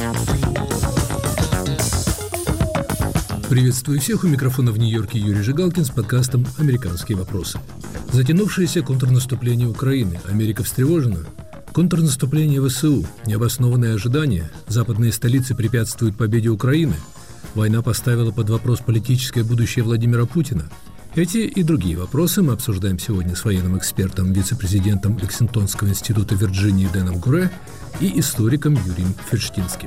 Приветствую всех, у микрофона в Нью-Йорке Юрий Жигалкин с подкастом «Американские вопросы». Затянувшееся контрнаступление Украины. Америка встревожена? Контрнаступление ВСУ. Необоснованные ожидания. Западные столицы препятствуют победе Украины. Война поставила под вопрос политическое будущее Владимира Путина. Эти и другие вопросы мы обсуждаем сегодня с военным экспертом, вице-президентом Лексингтонского института Вирджинии Дэном Гуре и историком Юрием Ферштинским.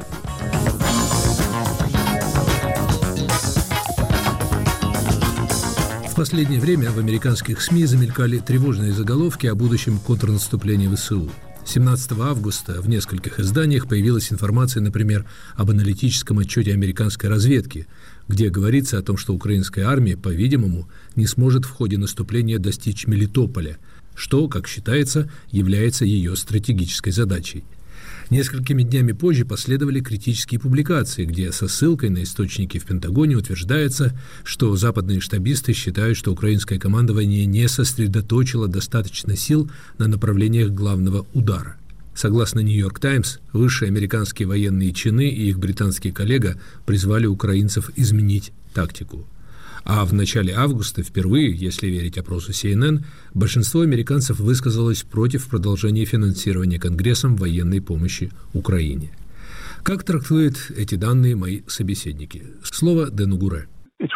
В последнее время в американских СМИ замелькали тревожные заголовки о будущем контрнаступлении ВСУ. 17 августа в нескольких изданиях появилась информация, например, об аналитическом отчете американской разведки, где говорится о том, что украинская армия, по-видимому, не сможет в ходе наступления достичь Мелитополя, что, как считается, является ее стратегической задачей. Несколькими днями позже последовали критические публикации, где со ссылкой на источники в Пентагоне утверждается, что западные штабисты считают, что украинское командование не сосредоточило достаточно сил на направлениях главного удара. Согласно «Нью-Йорк Таймс», высшие американские военные чины и их британский коллега призвали украинцев изменить тактику. А в начале августа впервые, если верить опросу CNN, большинство американцев высказалось против продолжения финансирования Конгрессом военной помощи Украине. Как трактуют эти данные мои собеседники? Слово Дэну Гуре.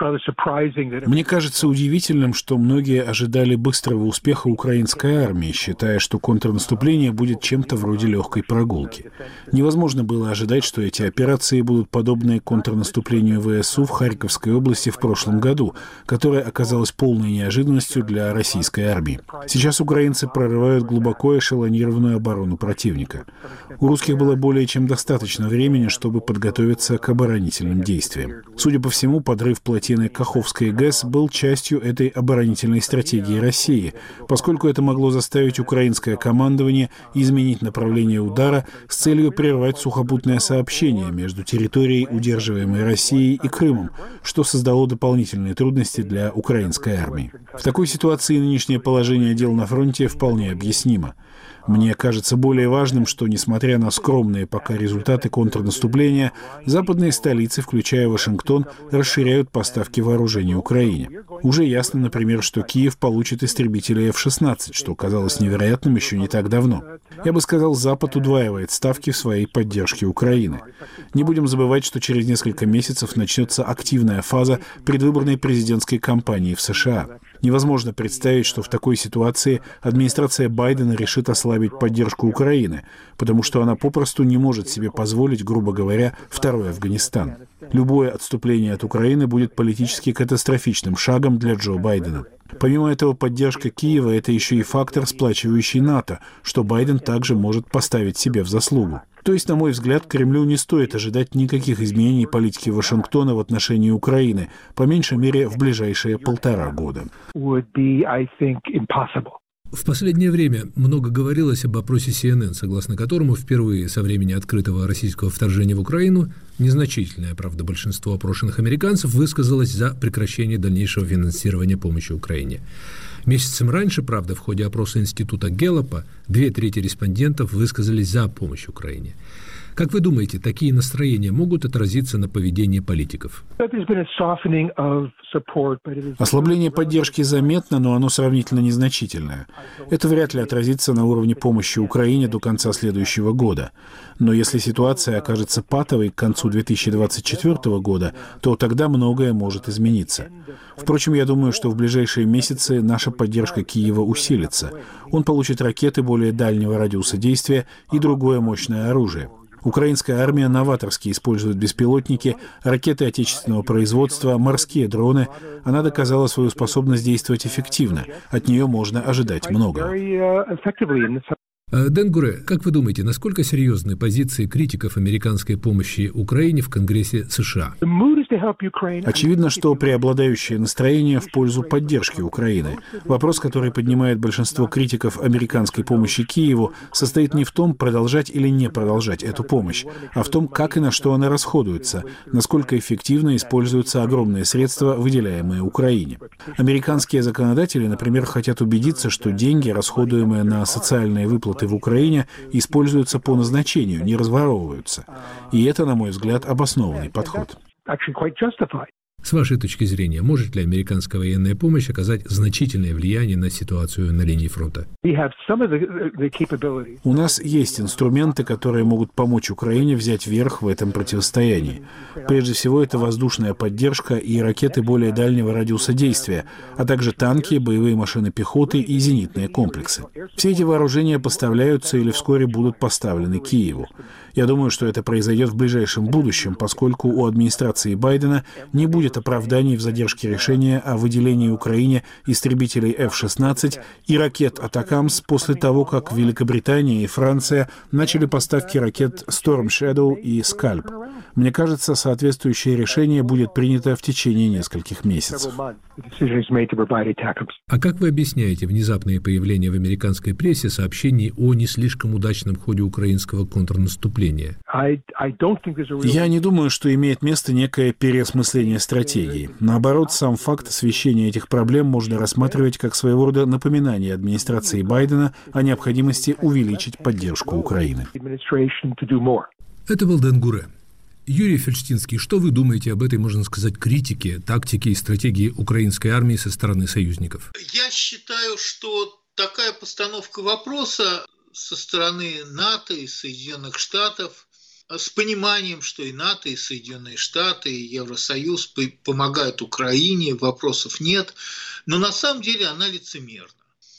Мне кажется удивительным, что многие ожидали быстрого успеха украинской армии, считая, что контрнаступление будет чем-то вроде легкой прогулки. Невозможно было ожидать, что эти операции будут подобны контрнаступлению ВСУ в Харьковской области в прошлом году, которое оказалось полной неожиданностью для российской армии. Сейчас украинцы прорывают глубоко эшелонированную оборону противника. У русских было более чем достаточно времени, чтобы подготовиться к оборонительным действиям. Судя по всему, подрыв плотины Каховской ГЭС был частью этой оборонительной стратегии России, поскольку это могло заставить украинское командование изменить направление удара с целью прервать сухопутное сообщение между территорией, удерживаемой Россией, и Крымом, что создало дополнительные трудности для украинской армии. В такой ситуации нынешнее положение дел на фронте вполне объяснимо. Мне кажется более важным, что, несмотря на скромные пока результаты контрнаступления, западные столицы, включая Вашингтон, расширяют поставки вооружений Украине. Уже ясно, например, что Киев получит истребители F-16, что казалось невероятным еще не так давно. Я бы сказал, Запад удваивает ставки в своей поддержке Украины. Не будем забывать, что через несколько месяцев начнется активная фаза предвыборной президентской кампании в США. Невозможно представить, что в такой ситуации администрация Байдена решит ослабить поддержку Украины, потому что она попросту не может себе позволить, грубо говоря, второй Афганистан. Любое отступление от Украины будет политически катастрофичным шагом для Джо Байдена. Помимо этого, поддержка Киева – это еще и фактор, сплачивающий НАТО, что Байден также может поставить себе в заслугу. То есть, на мой взгляд, Кремлю не стоит ожидать никаких изменений политики Вашингтона в отношении Украины, по меньшей мере, в ближайшие 1,5 года. В последнее время много говорилось об опросе CNN, согласно которому впервые со времени открытого российского вторжения в Украину незначительное, правда, большинство опрошенных американцев высказалось за прекращение дальнейшего финансирования помощи Украине. Месяцем раньше, правда, в ходе опроса института Гэллопа 2/3 респондентов высказались за помощь Украине. Как вы думаете, такие настроения могут отразиться на поведении политиков? Ослабление поддержки заметно, но оно сравнительно незначительное. Это вряд ли отразится на уровне помощи Украине до конца следующего года. Но если ситуация окажется патовой к концу 2024 года, то тогда многое может измениться. Впрочем, я думаю, что в ближайшие месяцы наша поддержка Киева усилится. Он получит ракеты более дальнего радиуса действия и другое мощное оружие. Украинская армия новаторски использует беспилотники, ракеты отечественного производства, морские дроны. Она доказала свою способность действовать эффективно. От нее можно ожидать многого. Дэн Гуре, как вы думаете, насколько серьезны позиции критиков американской помощи Украине в Конгрессе США? Очевидно, что преобладающее настроение в пользу поддержки Украины. Вопрос, который поднимает большинство критиков американской помощи Киеву, состоит не в том, продолжать или не продолжать эту помощь, а в том, как и на что она расходуется, насколько эффективно используются огромные средства, выделяемые Украине. Американские законодатели, например, хотят убедиться, что деньги, расходуемые на социальные выплаты ракеты в Украине используются по назначению, не разворовываются. И это, на мой взгляд, обоснованный подход. С вашей точки зрения, может ли американская военная помощь оказать значительное влияние на ситуацию на линии фронта? У нас есть инструменты, которые могут помочь Украине взять верх в этом противостоянии. Прежде всего, это воздушная поддержка и ракеты более дальнего радиуса действия, а также танки, боевые машины пехоты и зенитные комплексы. Все эти вооружения поставляются или вскоре будут поставлены Киеву. Я думаю, что это произойдет в ближайшем будущем, поскольку у администрации Байдена не будет оправданий в задержке решения о выделении Украине истребителей F-16 и ракет «Атакамс» после того, как Великобритания и Франция начали поставки ракет Storm Shadow и Scalp. Мне кажется, соответствующее решение будет принято в течение нескольких месяцев. А как вы объясняете внезапное появление в американской прессе сообщений о не слишком удачном ходе украинского контрнаступления? Я не думаю, что имеет место некое переосмысление стратегии. Наоборот, сам факт освещения этих проблем можно рассматривать как своего рода напоминание администрации Байдена о необходимости увеличить поддержку Украины. Это был Дэн Гуре. Юрий Фельштинский, что вы думаете об этой, можно сказать, критике, тактике и стратегии украинской армии со стороны союзников? Я считаю, что такая постановка вопроса со стороны НАТО и Соединенных Штатов, с пониманием, что и НАТО, и Соединенные Штаты, и Евросоюз помогают Украине, вопросов нет, но на самом деле она лицемерна.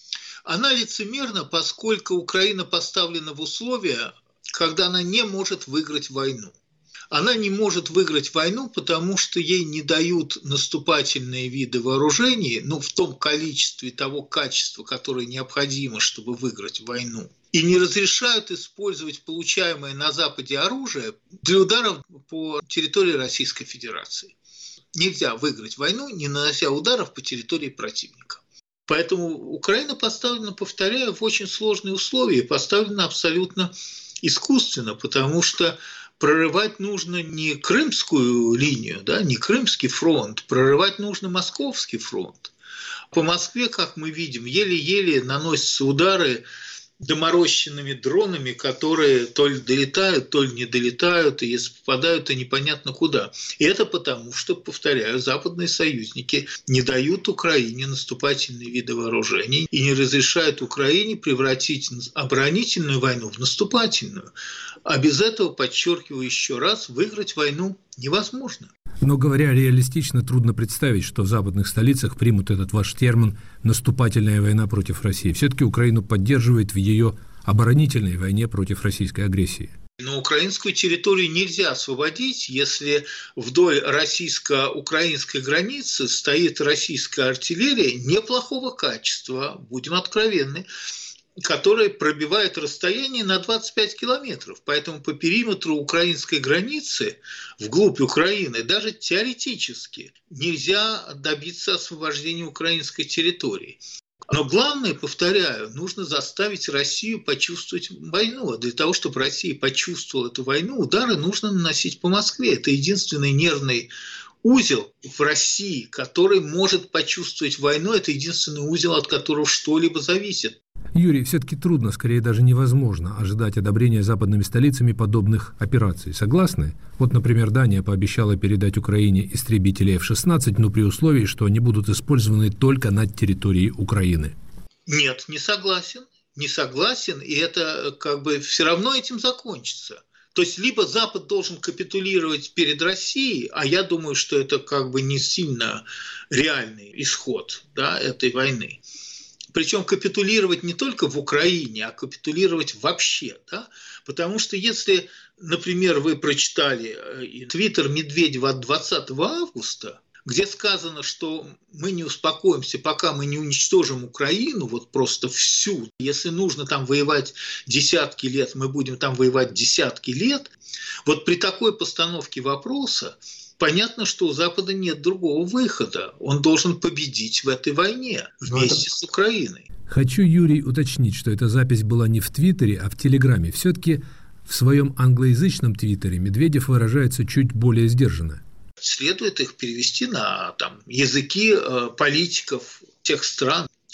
Она лицемерна, поскольку Украина поставлена в условия, когда она не может выиграть войну. Она не может выиграть войну, потому что ей не дают наступательные виды вооружений, в том количестве того качества, которое необходимо, чтобы выиграть войну. И не разрешают использовать получаемое на Западе оружие для ударов по территории Российской Федерации. Нельзя выиграть войну, не нанося ударов по территории противника. Поэтому Украина поставлена, повторяю, в очень сложные условия, поставлена абсолютно искусственно, потому что прорывать нужно не Крымскую линию, не Крымский фронт, прорывать нужно Московский фронт. По Москве, как мы видим, еле-еле наносятся удары доморощенными дронами, которые то ли долетают, то ли не долетают, и если попадают, то непонятно куда. И это потому, что, повторяю, западные союзники не дают Украине наступательные виды вооружений и не разрешают Украине превратить оборонительную войну в наступательную. А без этого, подчеркиваю еще раз, выиграть войну невозможно. Но, говоря реалистично, трудно представить, что в западных столицах примут этот ваш термин «наступательная война против России». Все-таки Украину поддерживает в ее оборонительной войне против российской агрессии. Но украинскую территорию нельзя освободить, если вдоль российско-украинской границы стоит российская артиллерия неплохого качества, будем откровенны, которая пробивает расстояние на 25 километров. Поэтому по периметру украинской границы, вглубь Украины, даже теоретически нельзя добиться освобождения украинской территории. Но главное, повторяю, нужно заставить Россию почувствовать войну. А для того, чтобы Россия почувствовала эту войну, удары нужно наносить по Москве. Это единственный нервный узел в России, который может почувствовать войну. Это единственный узел, от которого что-либо зависит. Юрий, все-таки трудно, скорее даже невозможно ожидать одобрения западными столицами подобных операций. Согласны? Вот, например, Дания пообещала передать Украине истребители F-16, но при условии, что они будут использованы только на территории Украины. Нет, не согласен. Не согласен, и это все равно этим закончится. То есть либо Запад должен капитулировать перед Россией, а я думаю, что это не сильно реальный исход этой войны. Причем капитулировать не только в Украине, а капитулировать вообще. Потому что если, например, вы прочитали твиттер Медведева от 20 августа, где сказано, что мы не успокоимся, пока мы не уничтожим Украину, просто всю. Если нужно там воевать десятки лет, мы будем там воевать десятки лет. Вот при такой постановке вопроса понятно, что у Запада нет другого выхода. Он должен победить в этой войне вместе с Украиной. Хочу, Юрий, уточнить, что эта запись была не в Твиттере, а в Телеграме. Все-таки в своем англоязычном Твиттере Медведев выражается чуть более сдержанно. Следует их перевести на языки политиков тех стран,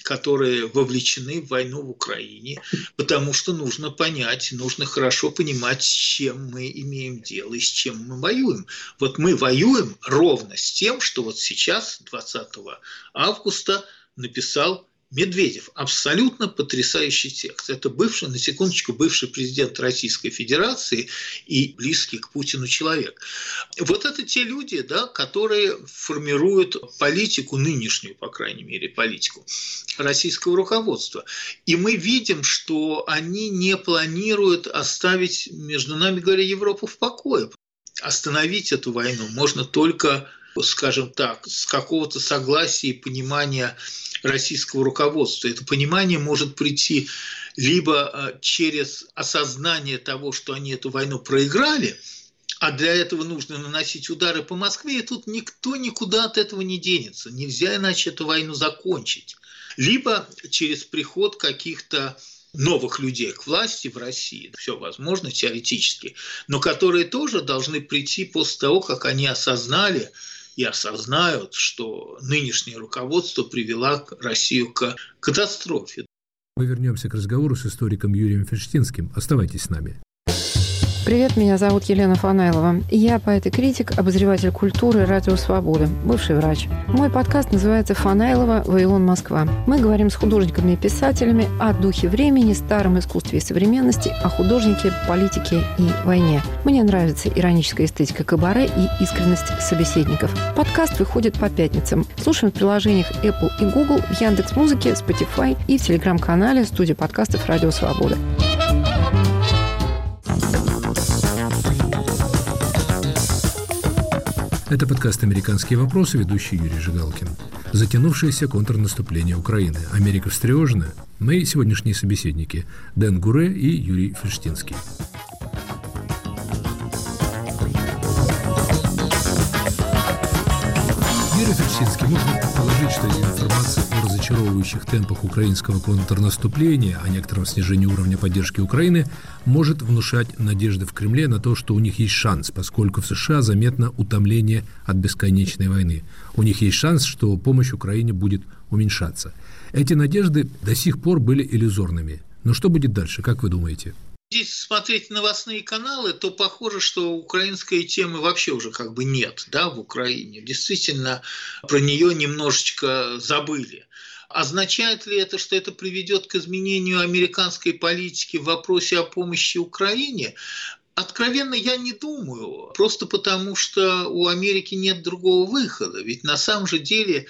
которые вовлечены в войну в Украине, потому что нужно понять, нужно хорошо понимать, с чем мы имеем дело и с чем мы воюем. Вот мы воюем ровно с тем, что вот сейчас, 20 августа, написал Медведев. Абсолютно потрясающий текст. Это бывший, на секундочку, бывший президент Российской Федерации и близкий к Путину человек. Вот это те люди, да, которые формируют политику, нынешнюю, по крайней мере, политику российского руководства. И мы видим, что они не планируют оставить, между нами говоря, Европу в покое. Остановить эту войну можно только, скажем так, с какого-то согласия и понимания российского руководства. Это понимание может прийти либо через осознание того, что они эту войну проиграли, а для этого нужно наносить удары по Москве, и тут никто никуда от этого не денется. Нельзя иначе эту войну закончить. Либо через приход каких-то новых людей к власти в России, все возможно теоретически, но которые тоже должны прийти после того, как они осознали и осознают, что нынешнее руководство привело Россию к катастрофе. Мы вернемся к разговору с историком Юрием Фельштинским. Оставайтесь с нами. Привет, меня зовут Елена Фанаилова. Я поэт и критик, обозреватель культуры «Радио Свобода», бывший врач. Мой подкаст называется «Фанаилова. Вавилон. Москва». Мы говорим с художниками и писателями о духе времени, старом искусстве и современности, о художнике, политике и войне. Мне нравится ироническая эстетика кабаре и искренность собеседников. Подкаст выходит по пятницам. Слушаем в приложениях Apple и Google, в Яндекс.Музыке, Spotify и в телеграм-канале студии подкастов «Радио Свобода». Это подкаст «Американские вопросы», ведущий Юрий Жигалкин. Затянувшееся контрнаступление Украины. Америка встревожена? Мои сегодняшние собеседники – Дэн Гуре и Юрий Фельштинский. Юрий Фельштинский, можно предположить, что информация о разочаровывающих темпах украинского контрнаступления, о некотором снижении уровня поддержки Украины может внушать надежды в Кремле на то, что у них есть шанс, поскольку в США заметно утомление от бесконечной войны. У них есть шанс, что помощь Украине будет уменьшаться. Эти надежды до сих пор были иллюзорными. Но что будет дальше, как вы думаете? Если смотреть новостные каналы, то похоже, что украинской темы вообще уже как бы нет, да, в Украине. Действительно, про нее немножечко забыли. Означает ли это, что это приведет к изменению американской политики в вопросе о помощи Украине? Откровенно, я не думаю, просто потому что у Америки нет другого выхода. Ведь на самом же деле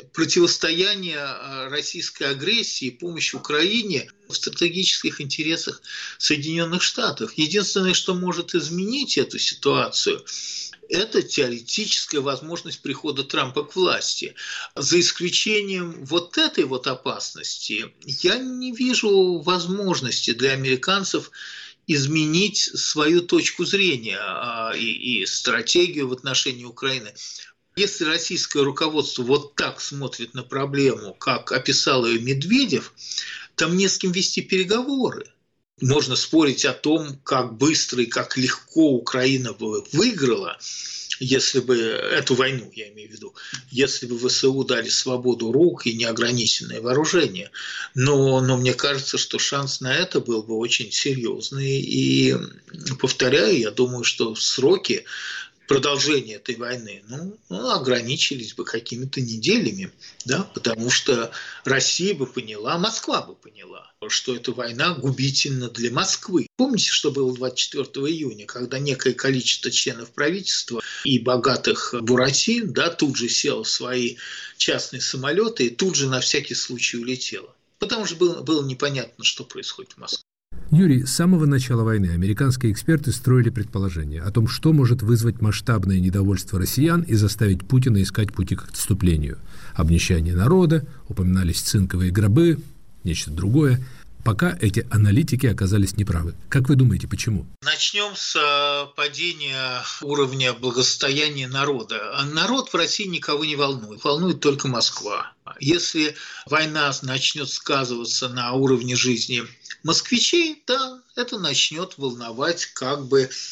противостояние российской агрессии и помощь Украине в стратегических интересах Соединенных Штатов. Единственное, что может изменить эту ситуацию, это теоретическая возможность прихода Трампа к власти. За исключением вот этой вот опасности, я не вижу возможности для американцев изменить свою точку зрения и стратегию в отношении Украины. Если российское руководство вот так смотрит на проблему, как описал ее Медведев, там не с кем вести переговоры. Можно спорить о том, как быстро и как легко Украина бы выиграла, если бы эту войну, я имею в виду, если бы ВСУ дали свободу рук и неограниченное вооружение. Но мне кажется, что шанс на это был бы очень серьезный. И, повторяю, я думаю, что сроки продолжения этой войны ограничились бы какими-то неделями, да, потому что Россия бы поняла, Москва бы поняла, что эта война губительна для Москвы. Помните, что было 24 июня, когда некое количество членов правительства и богатых буратин, да, тут же сел в свои частные самолеты и тут же на всякий случай улетело, потому что было непонятно, что происходит в Москве. Юрий, с самого начала войны американские эксперты строили предположение о том, что может вызвать масштабное недовольство россиян и заставить Путина искать пути к отступлению. Обнищание народа, упоминались цинковые гробы, нечто другое. Пока эти аналитики оказались неправы. Как вы думаете, почему? Начнем с падения уровня благосостояния народа. Народ в России никого не волнует. Волнует только Москва. Если война начнет сказываться на уровне жизни москвичей, да, это начнет волновать как бы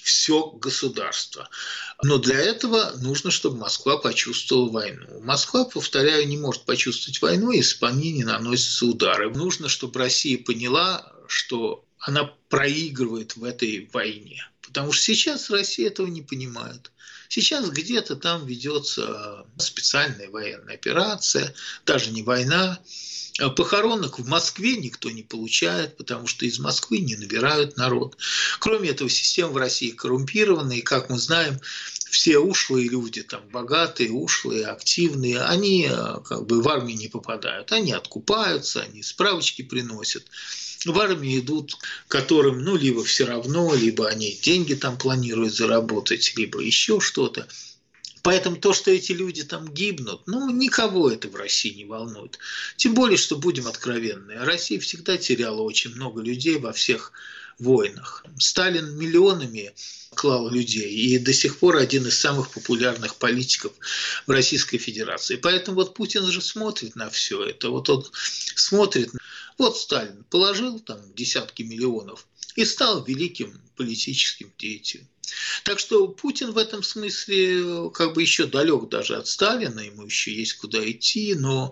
все государство. Но для этого нужно, чтобы Москва почувствовала войну. Москва, повторяю, не может почувствовать войну, если по ней не наносятся удары. Нужно, чтобы Россия поняла, что она проигрывает в этой войне. Потому что сейчас Россия этого не понимает. Сейчас где-то там ведется специальная военная операция, даже не война. Похоронок в Москве никто не получает, потому что из Москвы не набирают народ. Кроме этого, система в России коррумпирована, и, как мы знаем, все ушлые люди, там, богатые, ушлые, активные, они как бы в армию не попадают. Они откупаются, они справочки приносят. В армию идут, которым, либо все равно, либо они деньги там планируют заработать, либо еще что-то. Поэтому то, что эти люди там гибнут, никого это в России не волнует. Тем более, что, будем откровенны, Россия всегда теряла очень много людей во всех войнах. Сталин миллионами клал людей, и до сих пор один из самых популярных политиков в Российской Федерации. Поэтому вот Путин же смотрит на все это. Вот он смотрит, вот Сталин положил там десятки миллионов и стал великим политическим деятелем. Так что Путин в этом смысле как бы еще далек даже от Сталина, ему еще есть куда идти, но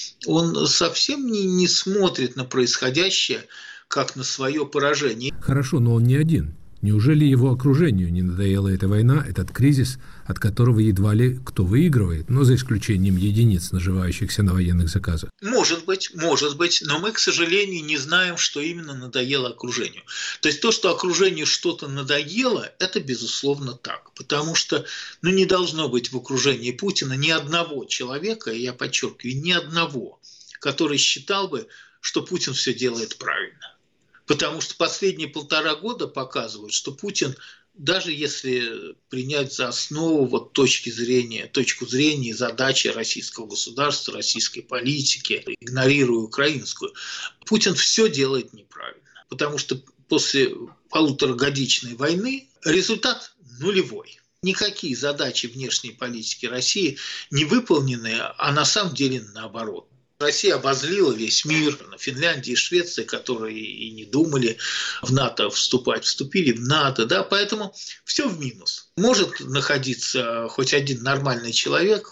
он совсем не смотрит на происходящее как на свое поражение. Хорошо, но он не один. Неужели его окружению не надоела эта война, этот кризис, от которого едва ли кто выигрывает, но за исключением единиц, наживающихся на военных заказах? Может быть, но мы, к сожалению, не знаем, что именно надоело окружению. То есть то, что окружению что-то надоело, это безусловно так. Потому что не должно быть в окружении Путина ни одного человека, и я подчеркиваю, ни одного, который считал бы, что Путин все делает правильно. Потому что последние 1,5 года показывают, что Путин, даже если принять за основу точку зрения и задачи российского государства, российской политики, игнорируя украинскую, Путин все делает неправильно. Потому что после 1,5-годичной войны результат нулевой. Никакие задачи внешней политики России не выполнены, а на самом деле наоборот. Россия обозлила весь мир, Финляндия и Швеция, которые и не думали в НАТО вступать, вступили в НАТО, да, поэтому все в минус. Может находиться хоть один нормальный человек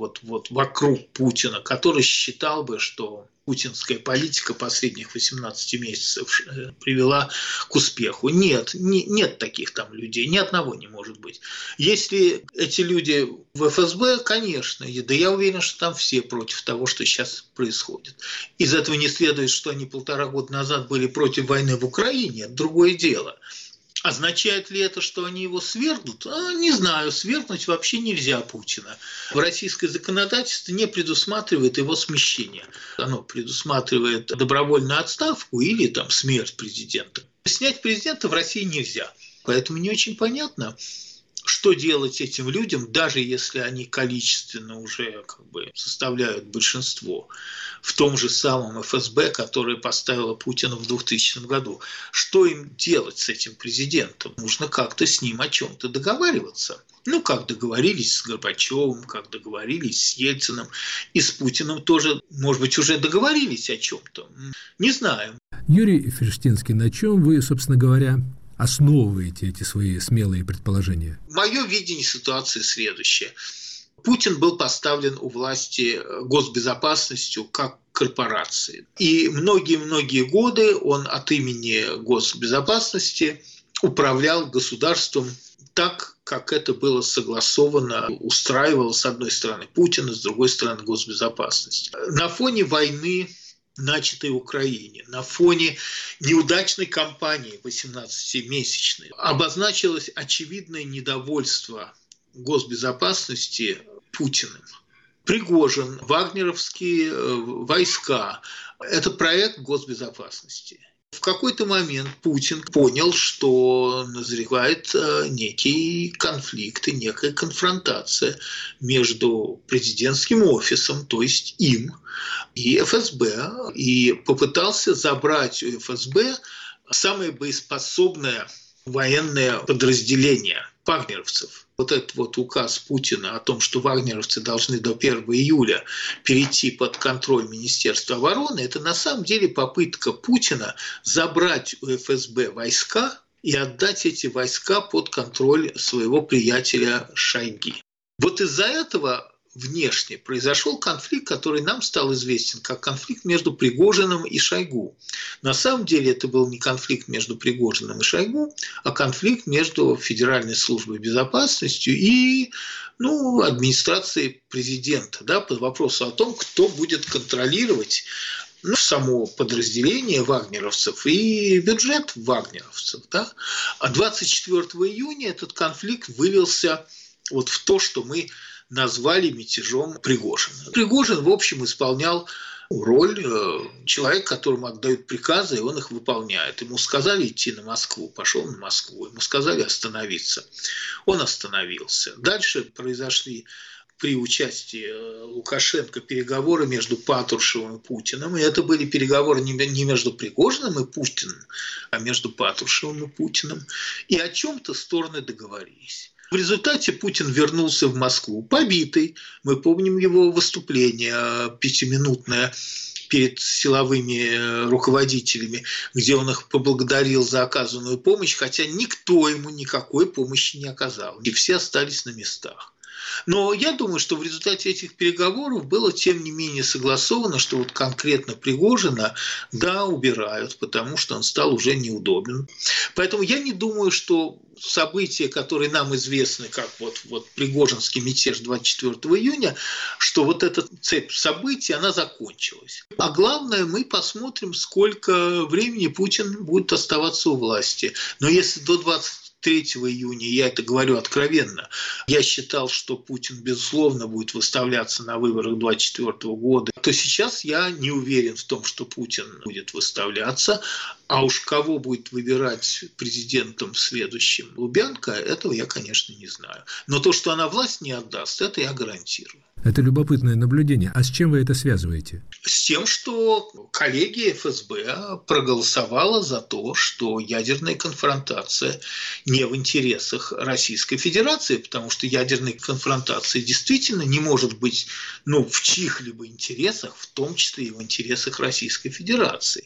вокруг Путина, который считал бы, что путинская политика последних 18 месяцев привела к успеху. Нет таких там людей, ни одного не может быть. Если эти люди в ФСБ, конечно, да я уверен, что там все против того, что сейчас происходит. Из этого не следует, что они 1,5 года назад были против войны в Украине, это другое дело. Означает ли это, что они его свергнут? Не знаю, свергнуть вообще нельзя Путина. В российское законодательство не предусматривает его смещение. Оно предусматривает добровольную отставку или там смерть президента. Снять президента в России нельзя. Поэтому не очень понятно, что делать этим людям, даже если они количественно уже составляют большинство в том же самом ФСБ, которое поставило Путина в 2000 году. Что им делать с этим президентом? Нужно как-то с ним о чем-то договариваться. Как договорились с Горбачевым, как договорились с Ельциным, и с Путиным тоже, может быть, уже договорились о чем-то. Не знаю. Юрий Ферштинский, на чем вы, собственно говоря, основываете эти свои смелые предположения? Мое видение ситуации следующее. Путин был поставлен у власти госбезопасностью как корпорации. И многие-многие годы он от имени госбезопасности управлял государством так, как это было согласовано, устраивало с одной стороны Путина, с другой стороны госбезопасность. На фоне войны, начатой в Украине, на фоне неудачной кампании 18-месячной, обозначилось очевидное недовольство госбезопасности Путиным. Пригожин, вагнеровские войска – это проект госбезопасности. В какой-то момент Путин понял, что назревает некий конфликт и некая конфронтация между президентским офисом, то есть им, и ФСБ, и попытался забрать у ФСБ самое боеспособное военное подразделение вагнеровцев. Этот указ Путина о том, что вагнеровцы должны до 1 июля перейти под контроль Министерства обороны, это на самом деле попытка Путина забрать у ФСБ войска и отдать эти войска под контроль своего приятеля Шойгу. Вот из-за этого внешне произошел конфликт, который нам стал известен как конфликт между Пригожиным и Шойгу. На самом деле это был не конфликт между Пригожиным и Шойгу, а конфликт между Федеральной службой безопасности и администрацией президента, по вопросу о том, кто будет контролировать само подразделение вагнеровцев и бюджет вагнеровцев. А 24 июня этот конфликт вылился вот в то, что мы назвали мятежом Пригожина. Пригожин, в общем, исполнял роль человека, которому отдают приказы, и он их выполняет. Ему сказали идти на Москву, пошел на Москву. Ему сказали остановиться. Он остановился. Дальше произошли при участии Лукашенко переговоры между Патрушевым и Путиным. И это были переговоры не между Пригожиным и Путиным, а между Патрушевым и Путиным. И о чем-то стороны договорились. В результате Путин вернулся в Москву побитый. Мы помним его выступление 5-минутное перед силовыми руководителями, где он их поблагодарил за оказанную помощь, хотя никто ему никакой помощи не оказал. И все остались на местах. Но я думаю, что в результате этих переговоров было тем не менее согласовано, что вот конкретно Пригожина, убирают, потому что он стал уже неудобен. Поэтому я не думаю, что события, которые нам известны, как вот Пригожинский мятеж 24 июня, что вот эта цепь событий, она закончилась. А главное, мы посмотрим, сколько времени Путин будет оставаться у власти. Но если до 23 июня, я это говорю откровенно, я считал, что Путин, безусловно, будет выставляться на выборах 2024 года, то сейчас я не уверен в том, что Путин будет выставляться. А уж кого будет выбирать президентом следующим Лубянка, этого я, конечно, не знаю. Но то, что она власть не отдаст, это я гарантирую. Это любопытное наблюдение. А с чем вы это связываете? С тем, что коллегия ФСБ проголосовала за то, что ядерная конфронтация не в интересах Российской Федерации, потому что ядерная конфронтация действительно не может быть в чьих-либо интересах, в том числе и в интересах Российской Федерации.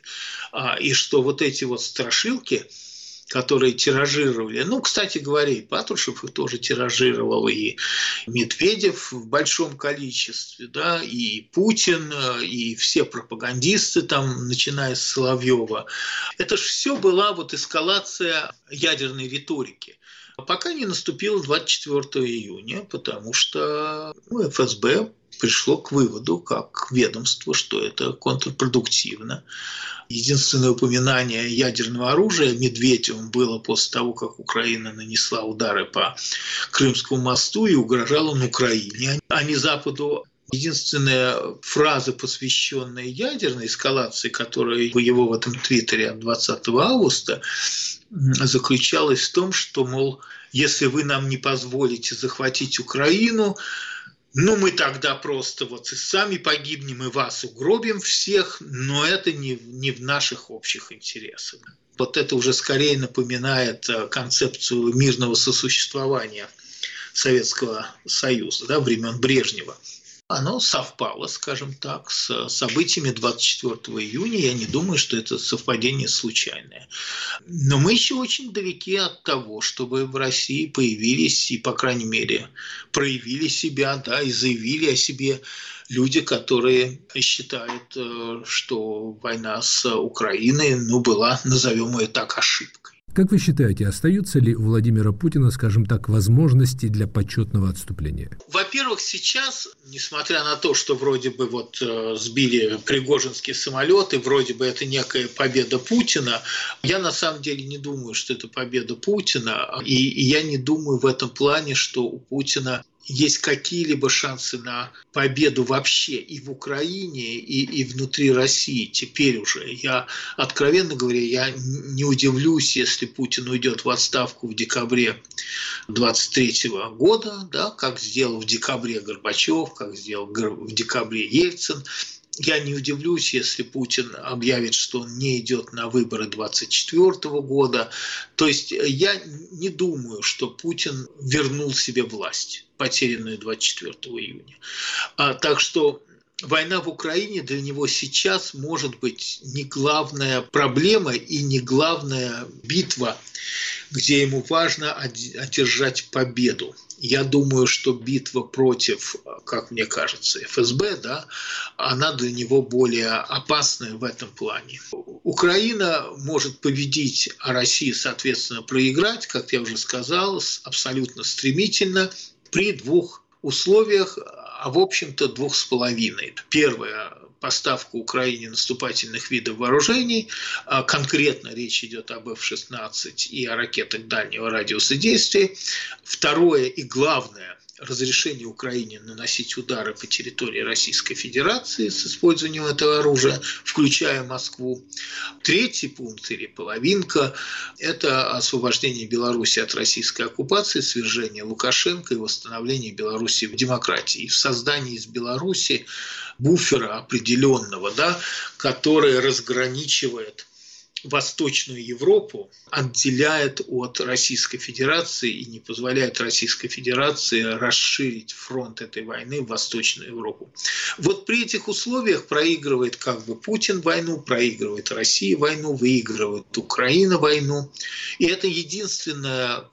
И что вот эти вот страшилки, которые тиражировали, кстати говоря, и Патрушев их тоже тиражировал, и Медведев в большом количестве, и Путин, и все пропагандисты там, начиная с Соловьева. Это же все была эскалация ядерной риторики. Пока не наступило 24 июня, потому что ФСБ пришло к выводу, как ведомство, что это контрпродуктивно. Единственное упоминание ядерного оружия Медведевым было после того, как Украина нанесла удары по Крымскому мосту и угрожала он Украине, а не Западу. Единственная фраза, посвященная ядерной эскалации, которая его в этом твиттере от 20 августа, заключалась в том, что, мол, если вы нам не позволите захватить Украину, мы тогда просто и сами погибнем, и вас угробим всех, но это не в наших общих интересах. Вот это уже скорее напоминает концепцию мирного сосуществования Советского Союза, времен Брежнева. Оно совпало, скажем так, с событиями 24 июня. Я не думаю, что это совпадение случайное. Но мы еще очень далеки от того, чтобы в России появились и, по крайней мере, проявили себя, и заявили о себе люди, которые считают, что война с Украиной, была, назовем ее так, ошибкой. Как вы считаете, остаются ли у Владимира Путина, скажем так, возможности для почетного отступления? Во-первых, сейчас, несмотря на то, что вроде бы сбили пригожинские самолеты, вроде бы это некая победа Путина, я на самом деле не думаю, что это победа Путина, и я не думаю в этом плане, что у Путина есть какие-либо шансы на победу вообще и в Украине, и внутри России теперь уже. Я, откровенно говоря, я не удивлюсь, если Путин уйдет в отставку в декабре 2023 года, как сделал в декабре Горбачев, как сделал в декабре Ельцин. Я не удивлюсь, если Путин объявит, что он не идет на выборы 2024 года. То есть я не думаю, что Путин вернул себе власть, потерянную 24 июня. Так что война в Украине для него сейчас может быть не главная проблема и не главная битва, где ему важно одержать победу. Я думаю, что битва против, как мне кажется, ФСБ, она для него более опасная в этом плане. Украина может победить, а Россия, соответственно, проиграть, как я уже сказал, абсолютно стремительно при двух условиях, а в общем-то 2,5. Первое – поставку Украине наступательных видов вооружений. Конкретно речь идет об F-16 и о ракетах дальнего радиуса действия. Второе и главное – разрешение Украине наносить удары по территории Российской Федерации с использованием этого оружия, включая Москву. Третий пункт или половинка – это освобождение Беларуси от российской оккупации, свержение Лукашенко и восстановление Беларуси в демократии. И в создании из Беларуси буфера определенного, который разграничивает Восточную Европу, отделяет от Российской Федерации и не позволяет Российской Федерации расширить фронт этой войны в Восточную Европу. Вот при этих условиях проигрывает Путин войну, проигрывает Россия войну, выигрывает Украина войну. И это единственная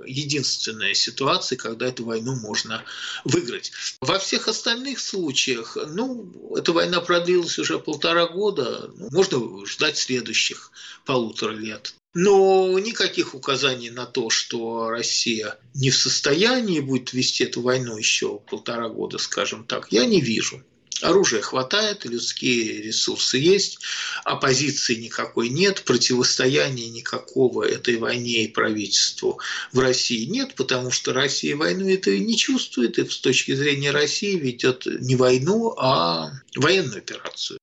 ситуация, когда эту войну можно выиграть. Во всех остальных случаях, эта война продлилась уже 1,5 года, можно ждать следующих 1,5 лет. Но никаких указаний на то, что Россия не в состоянии будет вести эту войну еще 1,5 года, скажем так, я не вижу. Оружия хватает, людские ресурсы есть, оппозиции никакой нет, противостояния никакого этой войне и правительству в России нет, потому что Россия войну это не чувствует, и с точки зрения России ведет не войну, а военную операцию.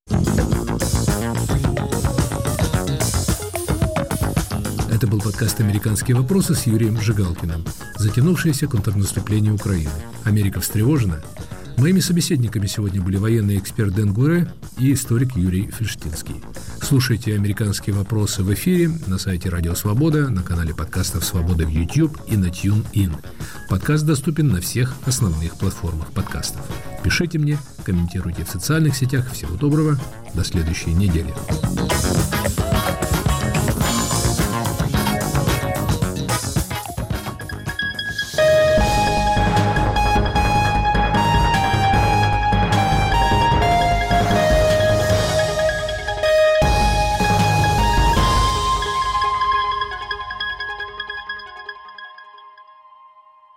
Это был подкаст «Американские вопросы» с Юрием Жигалкиным. Затянувшееся контрнаступление Украины. Америка встревожена? Моими собеседниками сегодня были военный эксперт Дэн Гуре и историк Юрий Фельштинский. Слушайте «Американские вопросы» в эфире на сайте Радио Свобода, на канале подкастов «Свобода» в YouTube и на TuneIn. Подкаст доступен на всех основных платформах подкастов. Пишите мне, комментируйте в социальных сетях. Всего доброго. До следующей недели.